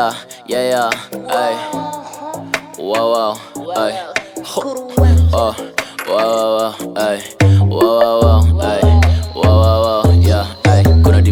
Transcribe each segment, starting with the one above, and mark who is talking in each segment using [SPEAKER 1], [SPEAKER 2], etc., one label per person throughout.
[SPEAKER 1] yeah, ay. Wow, ay. Oh, wow, ay. Wow, ay. Wow, yeah, ay. Kuna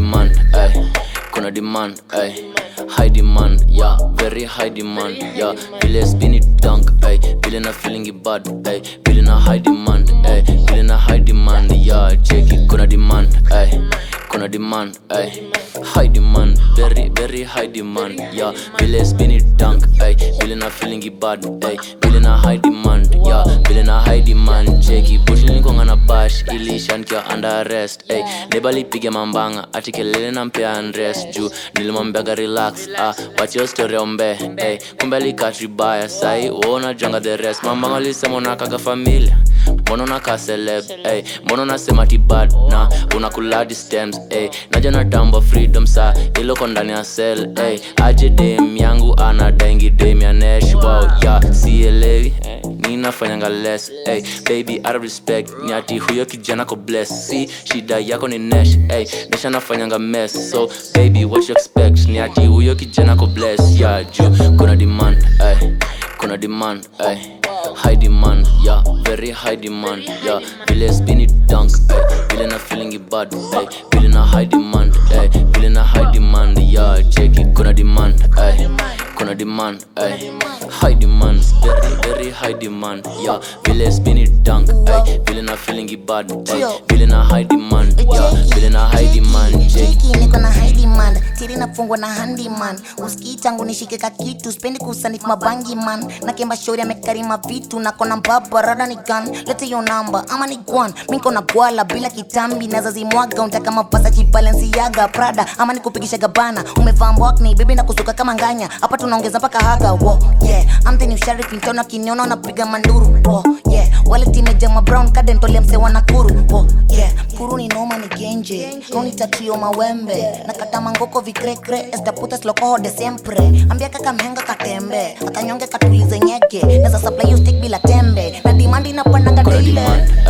[SPEAKER 1] demand, ay. High demand, yeah, very high demand, yeah. Vile spin it dunk, ay. Vile na feeling it bad, ay. Vile na high demand, ay. Vile na high demand, yeah. Check it, kuna demand, ay. Kuna demand, ay. High demand, very high demand, yeah. Vile spin it dunk, ay. Vile na feeling it bad, ay. Vile na high demand, yeah. Vile na high demand, check it. Bush nilikonga na bash, ilisha nikiwa under arrest, ay. Neba lipige mambanga, ati kelele na mpea unrest juu nilimwambiaga relax, watch your story ombe, ay. Kumbe likatri baya, sai uona jonga the rest. Mambanga lisema unakaga familia, mbona unaka celeb, ay. Mbona unasema ti bad na unakuladi stems, ay. Naja na tamba freedom sa iloko ndani ya cell, ay. Aje dem yangu anadengi dem ya nesh, wow, yeah. Sielewi, ninafanyanga less, ay. Baby out of respect, ni ati huyo kijana ko bless. Si shida yako ni nesh, ay. Nesha nafanyanga mess, so baby what you expect, ni ati huyo kijana ko bless, yeah. Juu kuna demand, ay. Kuna demand, ay. High demand, yeah, very high demand, yeah. Vile spin it dunk, ay. Vile na feeling it bad, ay. Vile na high demand, ay. Vile na high demand, yeah. Check it, kuna demand, ay. Kuna demand, ay. High demand, very high demand, yeah. Vile spin it dunk, ay. Vile na feeling it bad, ay. Vile na high demand, yeah. Vile na high demand, check it.
[SPEAKER 2] Niko na high demand, tiri nafungwa na handyman. Usikii tangu nishike ka kitu, spendi kusanifu mabangi man. Na kemba shori amekarima vitu, na kona mbaba rada ni gun. Lete yo number, ama ni gwan. Minko na gwala bila kitambi, naza zimwaga. Untaka mapasa Balenciaga, Prada, ama ni kupigisha Gabbana. Umevaa mbwakni, baby na kusuka kama nganya. Hapa tunaongeza paka haga, wow, yeah. I'm the new sheriff, mtona kiniona unapiga manduru, wow, yeah. Wale timeja brown kadentole msewa na kuru, wow, yeah. Kuru ni noma ni genje, koni tatio mawembe. Nakata mangoko vikrekre, estaputa slokoho de siempre. Ambia kaka mhenga katembe, akanyonge katulize nyege. Neza supply you stick bila tembe, na demand inapanda daily.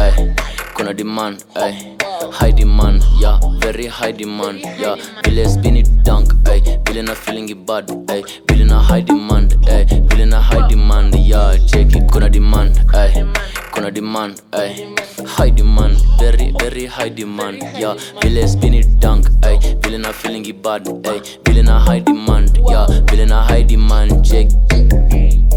[SPEAKER 1] Kuna demand, ay. High demand, yeah, very high demand, yeah. Vile spin it dunk, ay. Vile na feeling it bad, ay. Vile na high demand, ay. Vile na high demand, yeah. Check it, kuna demand, ay. Kuna demand, ay. High demand, very high demand, yeah. Vile spin it dunk, ay. Vile na feeling it bad, ay. Vile na high demand, yeah. Vile na high demand, check.